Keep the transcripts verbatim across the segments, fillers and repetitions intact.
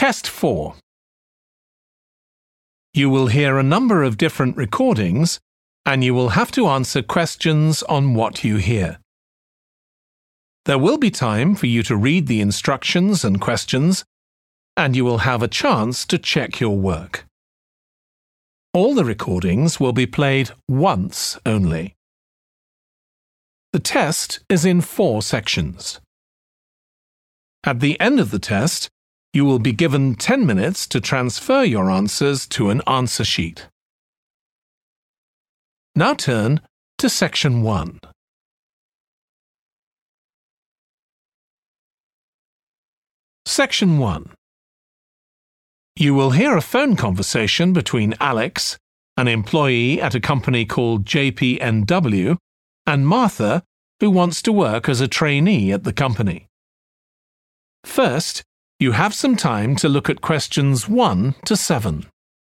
Test four. You will hear a number of different recordings, and you will have to answer questions on what you hear. There will be time for you to read the instructions and questions, and you will have a chance to check your work. All the recordings will be played once only. The test is in four sections. At the end of the test, you will be given ten minutes to transfer your answers to an answer sheet. Now turn to Section one. Section one. You will hear a phone conversation between Alex, an employee at a company called J P N W, and Martha, who wants to work as a trainee at the company. First, you have some time to look at questions one to seven.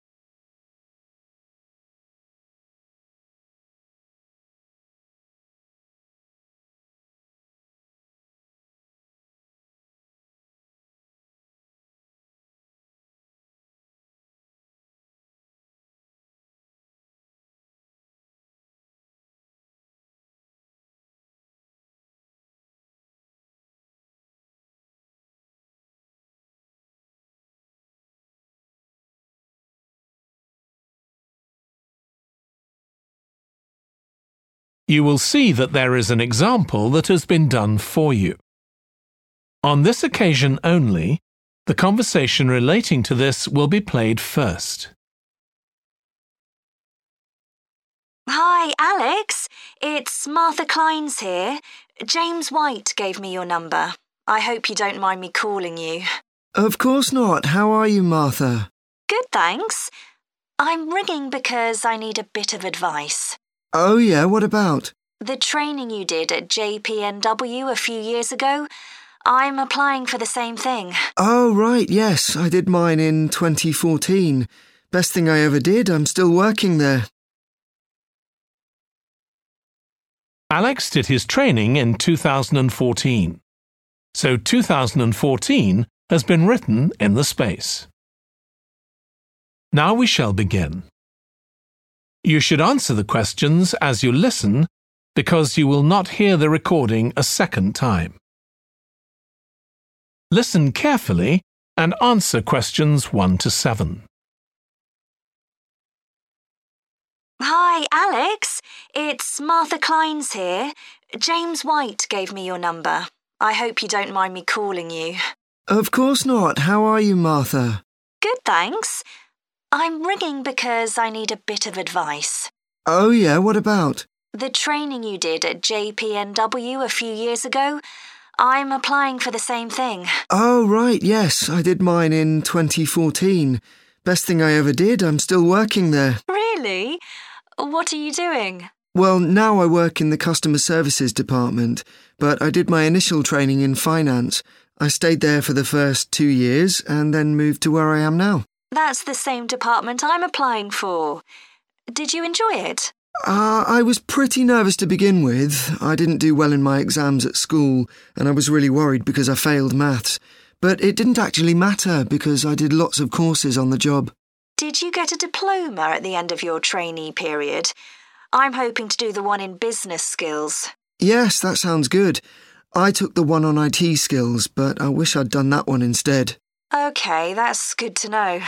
You will see that there is an example that has been done for you. On this occasion only, the conversation relating to this will be played first. Hi, Alex. It's Martha Kleins here. James White gave me your number. I hope you don't mind me calling you. Of course not. How are you, Martha? Good, thanks. I'm ringing because I need a bit of advice. Oh, yeah, what about? The training you did at J P N W a few years ago, I'm applying for the same thing. Oh, right, yes, I did mine in twenty fourteen. Best thing I ever did, I'm still working there. Alex did his training in two thousand fourteen, so two thousand fourteen has been written in the space. Now we shall begin. You should answer the questions as you listen because you will not hear the recording a second time. Listen carefully and answer questions one to seven. Hi, Alex. It's Martha Kleins here. James White gave me your number. I hope you don't mind me calling you. Of course not. How are you, Martha? Good, thanks. I'm ringing because I need a bit of advice. Oh, yeah, what about? The training you did at J P N W a few years ago, I'm applying for the same thing. Oh, right, yes, I did mine in twenty fourteen. Best thing I ever did, I'm still working there. Really? What are you doing? Well, now I work in the customer services department, but I did my initial training in finance. I stayed there for the first two years and then moved to where I am now. That's the same department I'm applying for. Did you enjoy it? Uh, I was pretty nervous to begin with. I didn't do well in my exams at school, and I was really worried because I failed maths. But it didn't actually matter because I did lots of courses on the job. Did you get a diploma at the end of your trainee period? I'm hoping to do the one in business skills. Yes, that sounds good. I took the one on I T skills, but I wish I'd done that one instead. OK, that's good to know.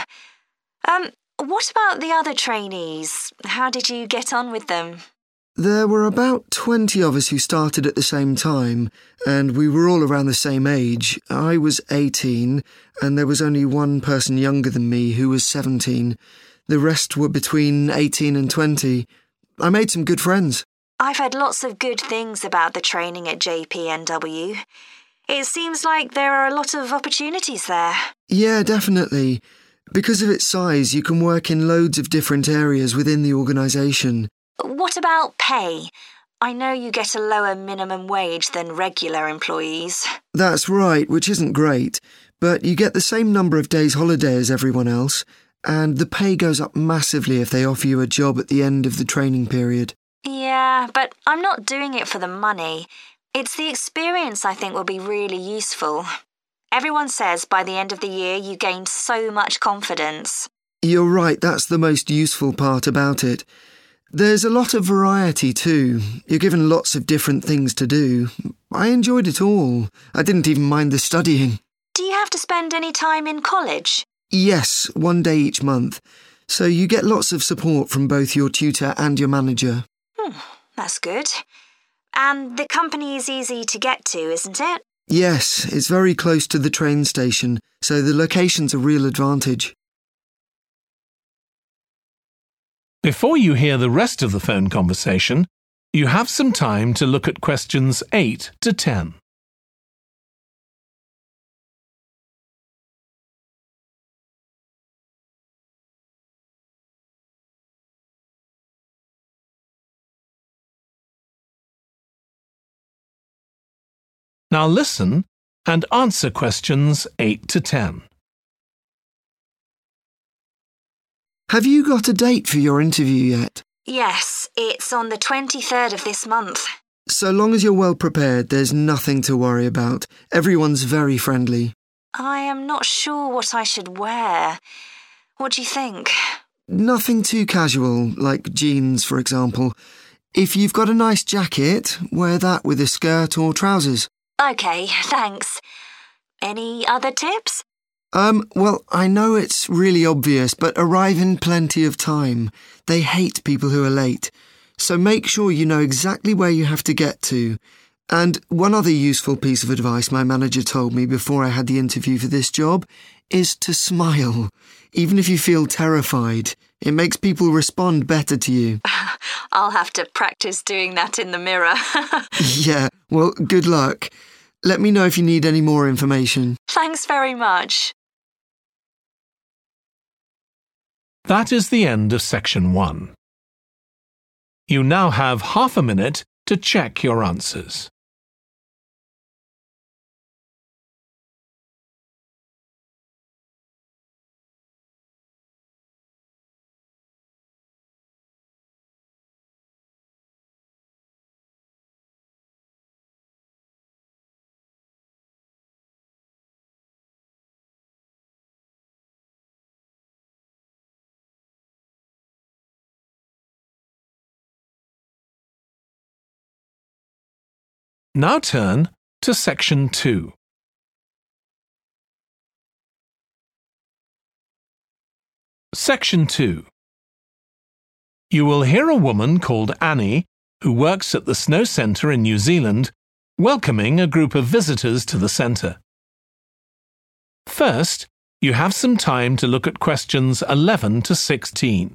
Um, what about the other trainees? How did you get on with them? There were about twenty of us who started at the same time, and we were all around the same age. I was eighteen, and there was only one person younger than me who was seventeen. The rest were between eighteen and twenty. I made some good friends. I've heard lots of good things about the training at J P N W. It seems like there are a lot of opportunities there. Yeah, definitely. Because of its size, you can work in loads of different areas within the organisation. What about pay? I know you get a lower minimum wage than regular employees. That's right, which isn't great. But you get the same number of days holiday as everyone else, and the pay goes up massively if they offer you a job at the end of the training period. Yeah, but I'm not doing it for the money. It's the experience I think will be really useful. Everyone says by the end of the year you gained so much confidence. You're right, that's the most useful part about it. There's a lot of variety too. You're given lots of different things to do. I enjoyed it all. I didn't even mind the studying. Do you have to spend any time in college? Yes, one day each month. So you get lots of support from both your tutor and your manager. Hmm, that's good. And the company is easy to get to, isn't it? Yes, it's very close to the train station, so the location's a real advantage. Before you hear the rest of the phone conversation, you have some time to look at questions eight to ten. Now listen and answer questions eight to ten. Have you got a date for your interview yet? Yes, it's on the twenty-third of this month. So long as you're well prepared, there's nothing to worry about. Everyone's very friendly. I am not sure what I should wear. What do you think? Nothing too casual, like jeans, for example. If you've got a nice jacket, wear that with a skirt or trousers. OK, thanks. Any other tips? Um, well, I know it's really obvious, but arrive in plenty of time. They hate people who are late. So make sure you know exactly where you have to get to. And one other useful piece of advice my manager told me before I had the interview for this job is to smile, even if you feel terrified. It makes people respond better to you. I'll have to practice doing that in the mirror. Yeah, well, good luck. Let me know if you need any more information. Thanks very much. That is the end of section one. You now have half a minute to check your answers. Now turn to section two. Section two. You will hear a woman called Annie, who works at the Snow Centre in New Zealand, welcoming a group of visitors to the centre. First, you have some time to look at questions eleven to sixteen.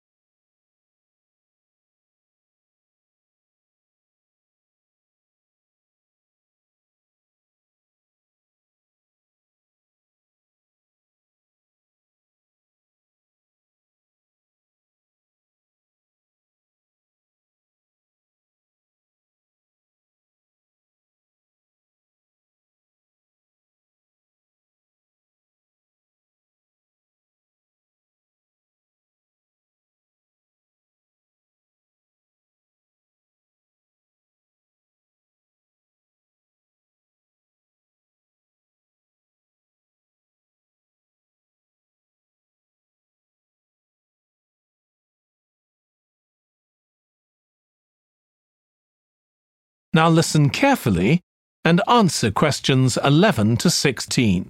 Now listen carefully and answer questions eleven to sixteen.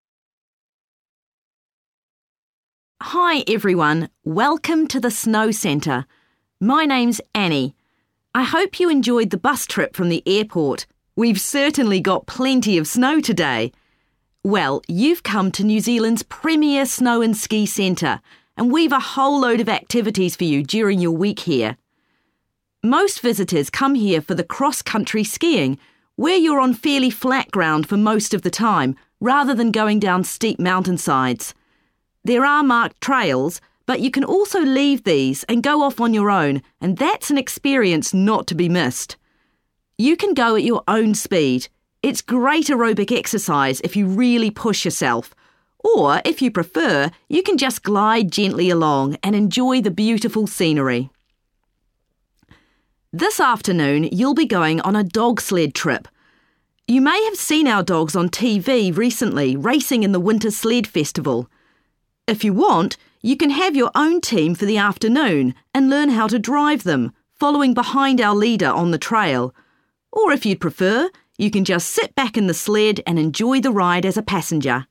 Hi everyone, welcome to the Snow Centre. My name's Annie. I hope you enjoyed the bus trip from the airport. We've certainly got plenty of snow today. Well, you've come to New Zealand's premier snow and ski centre, and we've a whole load of activities for you during your week here. Most visitors come here for the cross-country skiing, where you're on fairly flat ground for most of the time, rather than going down steep mountainsides. There are marked trails, but you can also leave these and go off on your own, and that's an experience not to be missed. You can go at your own speed. It's great aerobic exercise if you really push yourself. Or, if you prefer, you can just glide gently along and enjoy the beautiful scenery. This afternoon, you'll be going on a dog sled trip. You may have seen our dogs on T V recently racing in the Winter Sled Festival. If you want, you can have your own team for the afternoon and learn how to drive them, following behind our leader on the trail. Or if you'd prefer, you can just sit back in the sled and enjoy the ride as a passenger.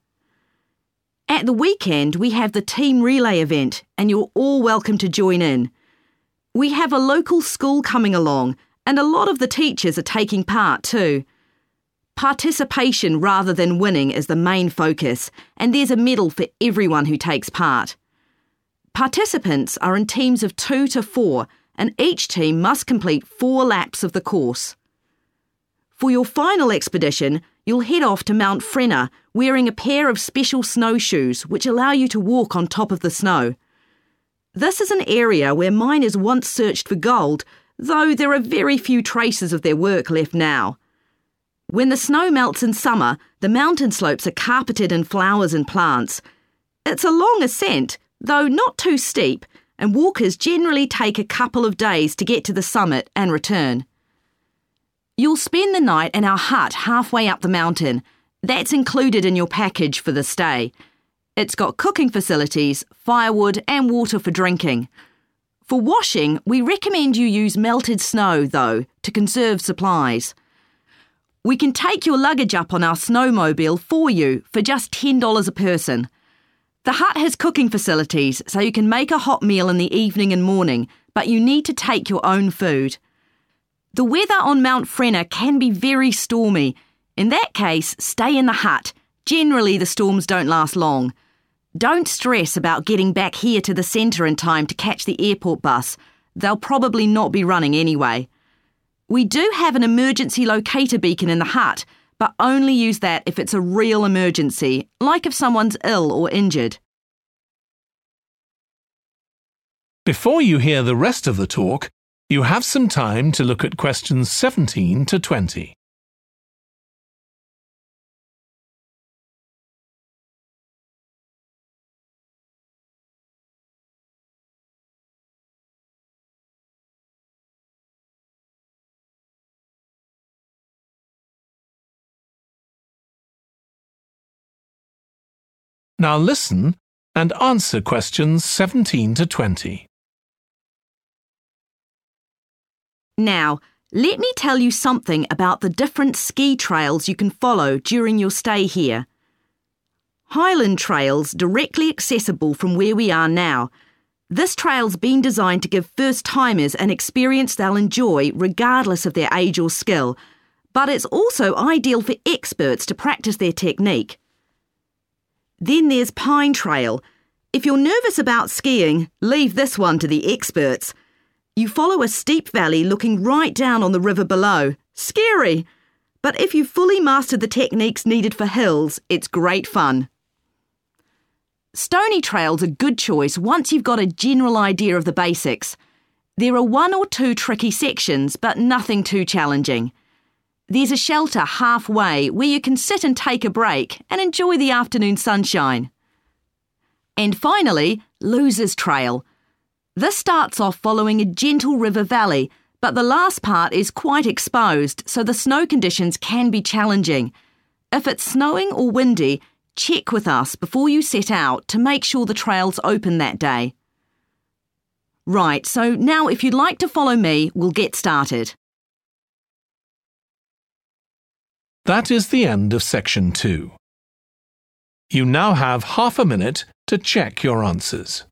At the weekend, we have the team relay event and you're all welcome to join in. We have a local school coming along and a lot of the teachers are taking part too. Participation rather than winning is the main focus, and there's a medal for everyone who takes part. Participants are in teams of two to four, and each team must complete four laps of the course. For your final expedition, you'll head off to Mount Frenna wearing a pair of special snowshoes which allow you to walk on top of the snow. This is an area where miners once searched for gold, though there are very few traces of their work left now. When the snow melts in summer, the mountain slopes are carpeted in flowers and plants. It's a long ascent, though not too steep, and walkers generally take a couple of days to get to the summit and return. You'll spend the night in our hut halfway up the mountain. That's included in your package for the stay. It's got cooking facilities, firewood and water for drinking. For washing, we recommend you use melted snow, though, to conserve supplies. We can take your luggage up on our snowmobile for you for just ten dollars a person. The hut has cooking facilities, so you can make a hot meal in the evening and morning, but you need to take your own food. The weather on Mount Frenna can be very stormy. In that case, stay in the hut. Generally, the storms don't last long. Don't stress about getting back here to the centre in time to catch the airport bus. They'll probably not be running anyway. We do have an emergency locator beacon in the hut, but only use that if it's a real emergency, like if someone's ill or injured. Before you hear the rest of the talk, you have some time to look at questions seventeen to twenty. Now listen and answer questions seventeen to twenty. Now, let me tell you something about the different ski trails you can follow during your stay here. Highland Trail's directly accessible from where we are now. This trail's been designed to give first-timers an experience they'll enjoy regardless of their age or skill, but it's also ideal for experts to practice their technique. Then there's Pine Trail. If you're nervous about skiing, leave this one to the experts. You follow a steep valley looking right down on the river below. Scary! But if you've fully mastered the techniques needed for hills, it's great fun. Stony Trail's a good choice once you've got a general idea of the basics. There are one or two tricky sections, but nothing too challenging. There's a shelter halfway where you can sit and take a break and enjoy the afternoon sunshine. And finally, Losers Trail. This starts off following a gentle river valley, but the last part is quite exposed, so the snow conditions can be challenging. If it's snowing or windy, check with us before you set out to make sure the trail's open that day. Right, so now if you'd like to follow me, we'll get started. That is the end of section two. You now have half a minute to check your answers.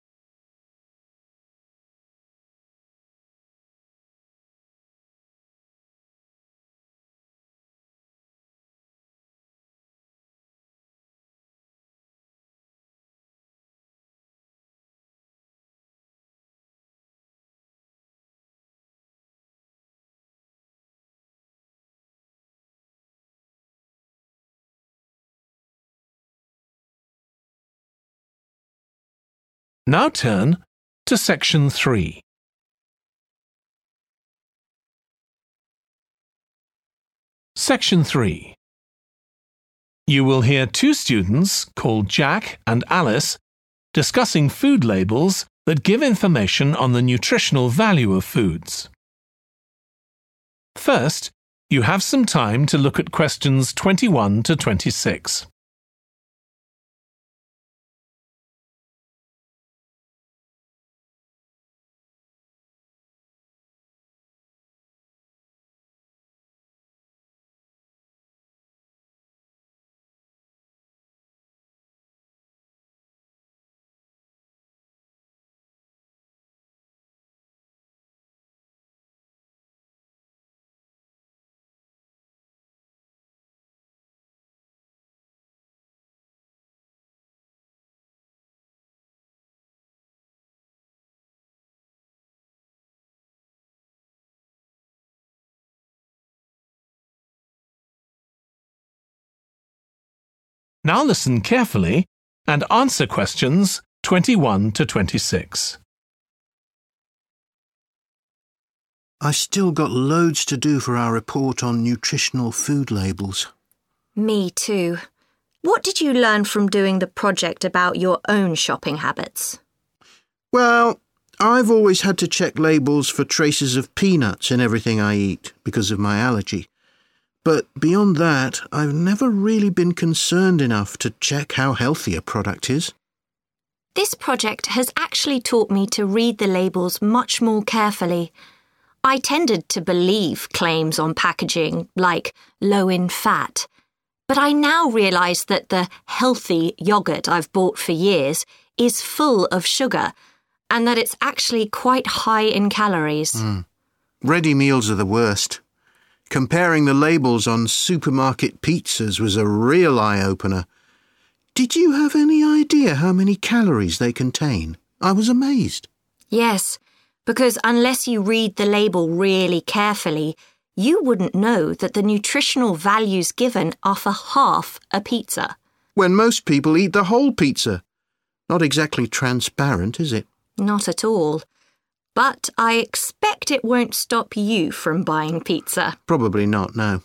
Now turn to section three. Section three. You will hear two students called Jack and Alice discussing food labels that give information on the nutritional value of foods. First, You have some time to look at questions twenty-one to twenty-six. Now listen carefully and answer questions twenty-one to twenty-six. I still got loads to do for our report on nutritional food labels. Me too. What did you learn from doing the project about your own shopping habits? Well, I've always had to check labels for traces of peanuts in everything I eat because of my allergy. But beyond that, I've never really been concerned enough to check how healthy a product is. This project has actually taught me to read the labels much more carefully. I tended to believe claims on packaging like low in fat, but I now realise that the healthy yoghurt I've bought for years is full of sugar and that it's actually quite high in calories. Mm. Ready meals are the worst. Comparing the labels on supermarket pizzas was a real eye-opener. Did you have any idea how many calories they contain? I was amazed. Yes, because unless you read the label really carefully, you wouldn't know that the nutritional values given are for half a pizza. When most people eat the whole pizza. Not exactly transparent, is it? Not at all. But I expect it won't stop you from buying pizza. Probably not, no.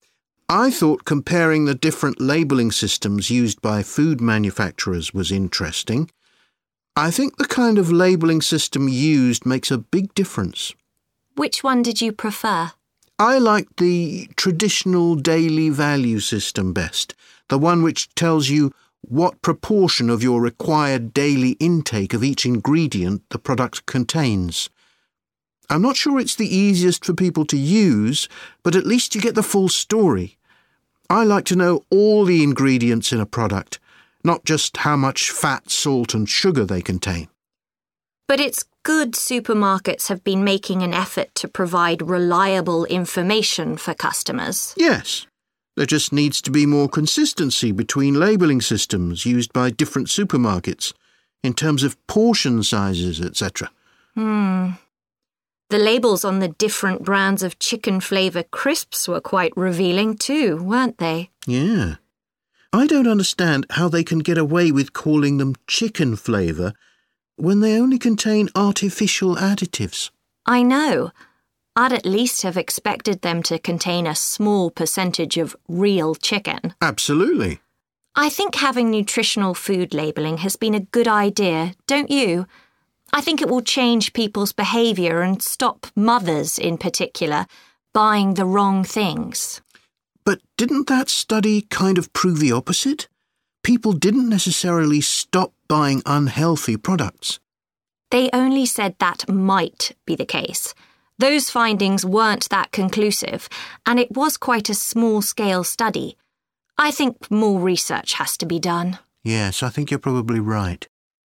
I thought comparing the different labelling systems used by food manufacturers was interesting. I think the kind of labelling system used makes a big difference. Which one did you prefer? I liked the traditional daily value system best, the one which tells you what proportion of your required daily intake of each ingredient the product contains. I'm not sure it's the easiest for people to use, but at least you get the full story. I like to know all the ingredients in a product, not just how much fat, salt and sugar they contain. But it's good supermarkets have been making an effort to provide reliable information for customers. Yes. There just needs to be more consistency between labelling systems used by different supermarkets, in terms of portion sizes, et cetera. Hmm. The labels on the different brands of chicken flavour crisps were quite revealing too, weren't they? Yeah. I don't understand how they can get away with calling them chicken flavour when they only contain artificial additives. I know. I'd at least have expected them to contain a small percentage of real chicken. Absolutely. I think having nutritional food labelling has been a good idea, don't you? I think it will change people's behaviour and stop mothers, in particular, buying the wrong things. But didn't that study kind of prove the opposite? People didn't necessarily stop buying unhealthy products. They only said that might be the case. Those findings weren't that conclusive, and it was quite a small-scale study. I think more research has to be done. Yes, I think you're probably right.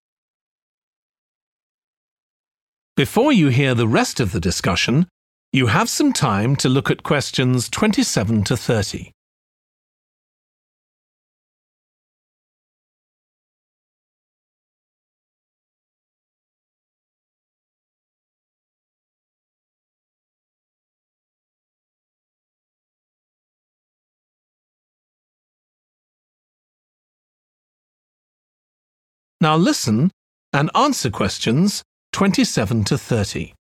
Before you hear the rest of the discussion, you have some time to look at questions twenty-seven to thirty. Now listen and answer questions twenty-seven to thirty.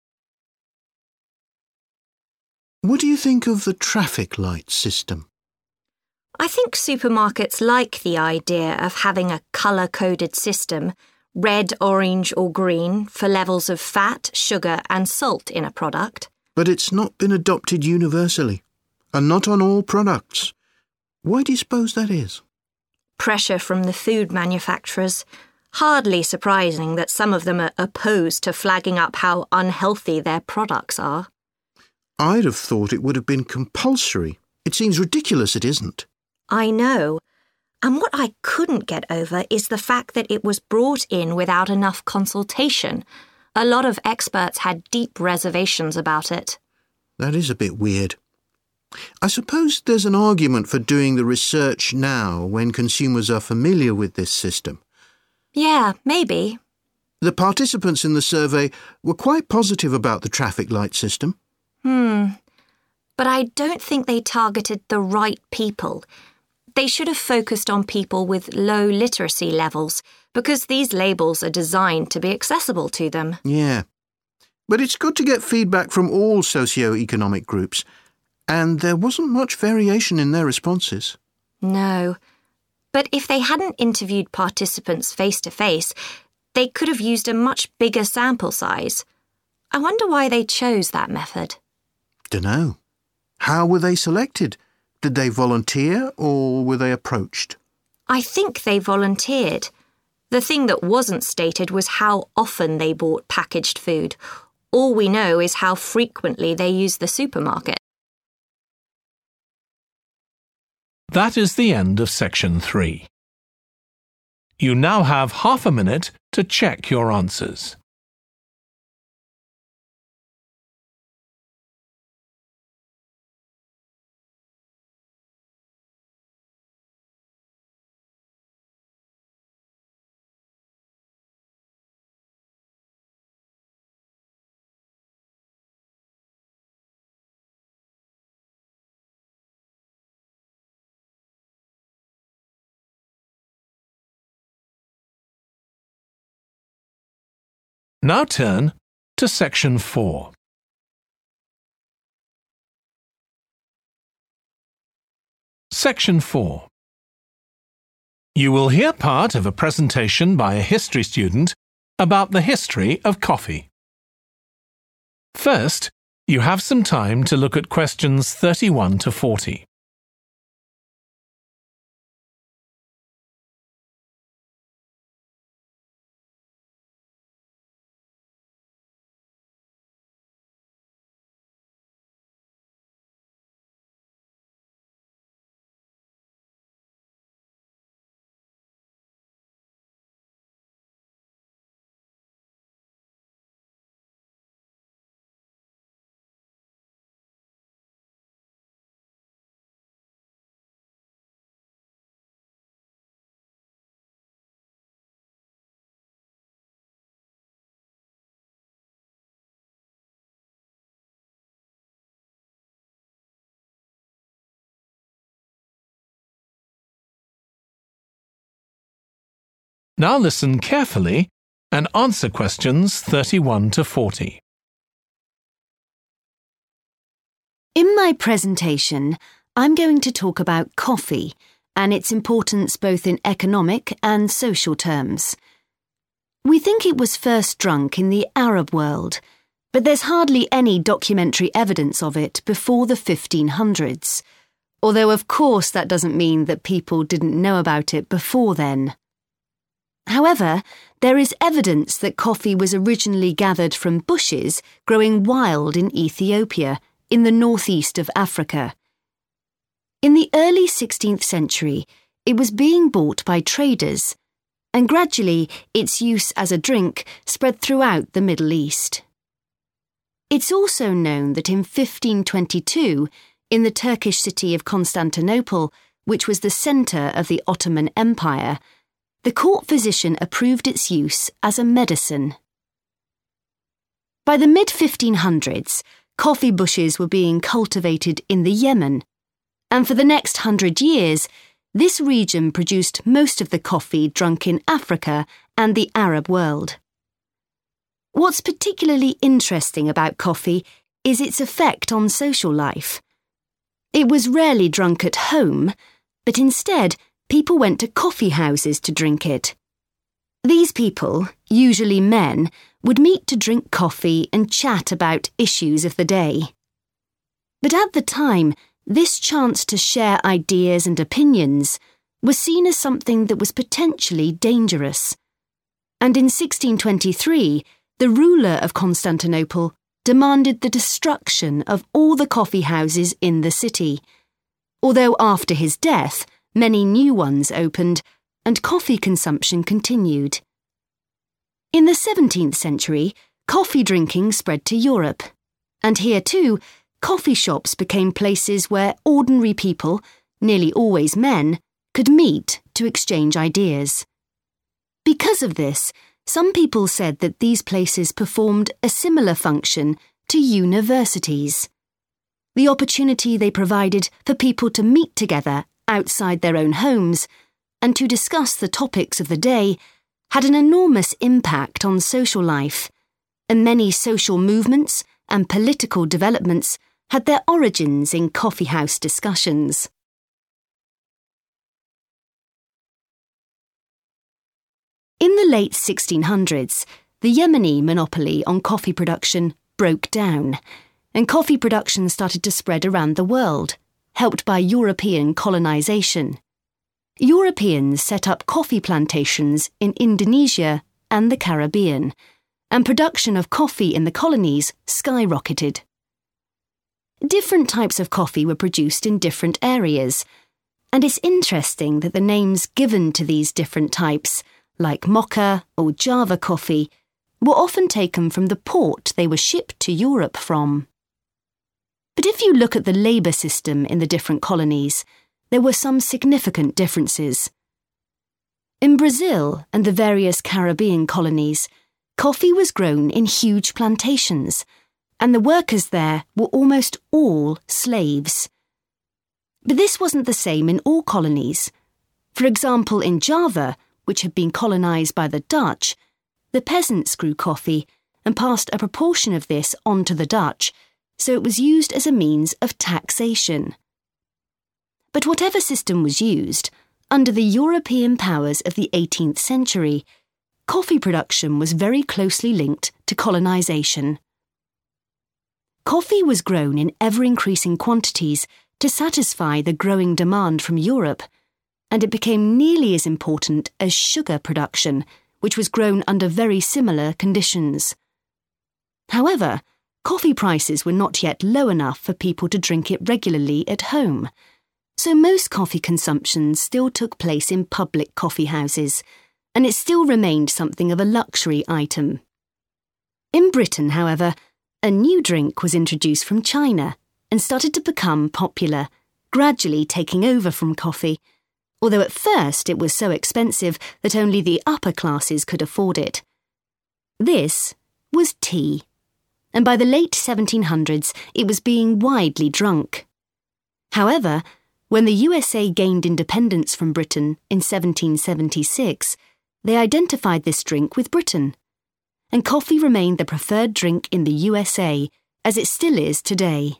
What do you think of the traffic light system? I think supermarkets like the idea of having a colour-coded system, red, orange or green, for levels of fat, sugar and salt in a product. But it's not been adopted universally. and not on all products. Why do you suppose that is? Pressure from the food manufacturers. Hardly surprising that some of them are opposed to flagging up how unhealthy their products are. I'd have thought it would have been compulsory. It seems ridiculous it isn't. I know. And what I couldn't get over is the fact that it was brought in without enough consultation. A lot of experts had deep reservations about it. That is a bit weird. I suppose there's an argument for doing the research now when consumers are familiar with this system. Yeah, maybe. The participants in the survey were quite positive about the traffic light system. Hmm. But I don't think they targeted the right people. They should have focused on people with low literacy levels, because these labels are designed to be accessible to them. Yeah. But it's good to get feedback from all socio-economic groups, and there wasn't much variation in their responses. No. But if they hadn't interviewed participants face-to-face, they could have used a much bigger sample size. I wonder why they chose that method. Dunno. How were they selected? Did they volunteer or were they approached? I think they volunteered. The thing that wasn't stated was how often they bought packaged food. All we know is how frequently they used the supermarket. That is the end of section three. You now have half a minute to check your answers. Now turn to section four. Section four. You will hear part of a presentation by a history student about the history of coffee. First, you have some time to look at questions thirty-one to forty. Now listen carefully and answer questions thirty-one to forty. In my presentation, I'm going to talk about coffee and its importance both in economic and social terms. We think it was first drunk in the Arab world, but there's hardly any documentary evidence of it before the fifteen hundreds, although of course that doesn't mean that people didn't know about it before then. However, there is evidence that coffee was originally gathered from bushes growing wild in Ethiopia, in the northeast of Africa. In the early sixteenth century, it was being bought by traders, and gradually its use as a drink spread throughout the Middle East. It's also known that in fifteen twenty-two, in the Turkish city of Constantinople, which was the centre of the Ottoman Empire, the court physician approved its use as a medicine. By the mid fifteen hundreds, coffee bushes were being cultivated in the Yemen, and for the next hundred years, this region produced most of the coffee drunk in Africa and the Arab world. What's particularly interesting about coffee is its effect on social life. It was rarely drunk at home, but instead, people went to coffee houses to drink it. These people, usually men, would meet to drink coffee and chat about issues of the day. But at the time, This chance to share ideas and opinions was seen as something that was potentially dangerous. And in sixteen twenty-three, the ruler of Constantinople demanded the destruction of all the coffee houses in the city, although after his death, many new ones opened and coffee consumption continued. In the seventeenth century, coffee drinking spread to Europe, and here too, coffee shops became places where ordinary people, nearly always men, could meet to exchange ideas. Because of this, some people said that these places performed a similar function to universities. The opportunity they provided for people to meet together outside their own homes and to discuss the topics of the day had an enormous impact on social life, and many social movements and political developments had their origins in coffeehouse discussions. In the late sixteen hundreds, the Yemeni monopoly on coffee production broke down, and coffee production started to spread around the world, helped by European colonization. Europeans set up coffee plantations in Indonesia and the Caribbean, and production of coffee in the colonies skyrocketed. Different types of coffee were produced in different areas, and it's interesting that the names given to these different types, like Mocha or Java coffee, were often taken from the port they were shipped to Europe from. But if you look at the labour system in the different colonies, there were some significant differences. In Brazil and the various Caribbean colonies, coffee was grown in huge plantations, and the workers there were almost all slaves. But this wasn't the same in all colonies. For example, in Java, which had been colonised by the Dutch, the peasants grew coffee and passed a proportion of this on to the Dutch, so it was used as a means of taxation. But whatever system was used, under the European powers of the eighteenth century, coffee production was very closely linked to colonisation. Coffee was grown in ever-increasing quantities to satisfy the growing demand from Europe, and it became nearly as important as sugar production, which was grown under very similar conditions. However, coffee prices were not yet low enough for people to drink it regularly at home, so most coffee consumption still took place in public coffee houses, and it still remained something of a luxury item. In Britain, however, a new drink was introduced from China and started to become popular, gradually taking over from coffee, although at first it was so expensive that only the upper classes could afford it. This was tea, and by the late seventeen hundreds it was being widely drunk. However, when the U S A gained independence from Britain in seventeen seventy-six, they identified this drink with Britain, and coffee remained the preferred drink in the U S A, as it still is today.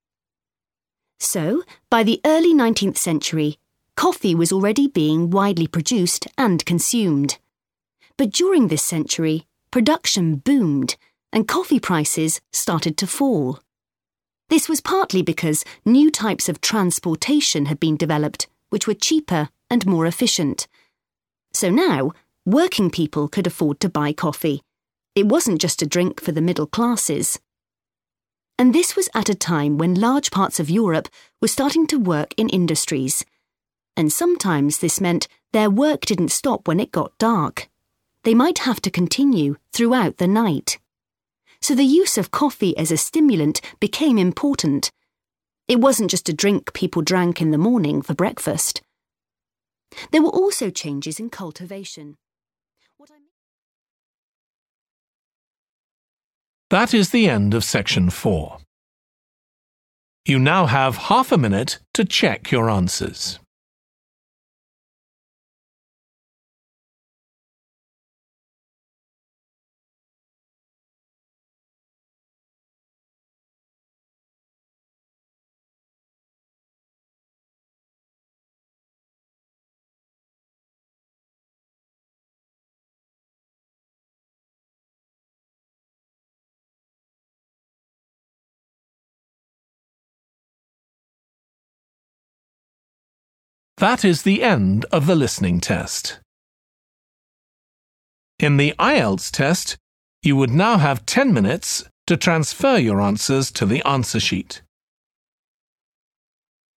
So, by the early nineteenth century, coffee was already being widely produced and consumed. But during this century, production boomed and coffee prices started to fall. This was partly because new types of transportation had been developed, which were cheaper and more efficient. So now, working people could afford to buy coffee. It wasn't just a drink for the middle classes. And this was at a time when large parts of Europe were starting to work in industries. And sometimes this meant their work didn't stop when it got dark. They might have to continue throughout the night. So the use of coffee as a stimulant became important. It wasn't just a drink people drank in the morning for breakfast. There were also changes in cultivation. What I That is the end of section four. You now have half a minute to check your answers. That is the end of the listening test. In the I E L T S test, you would now have ten minutes to transfer your answers to the answer sheet.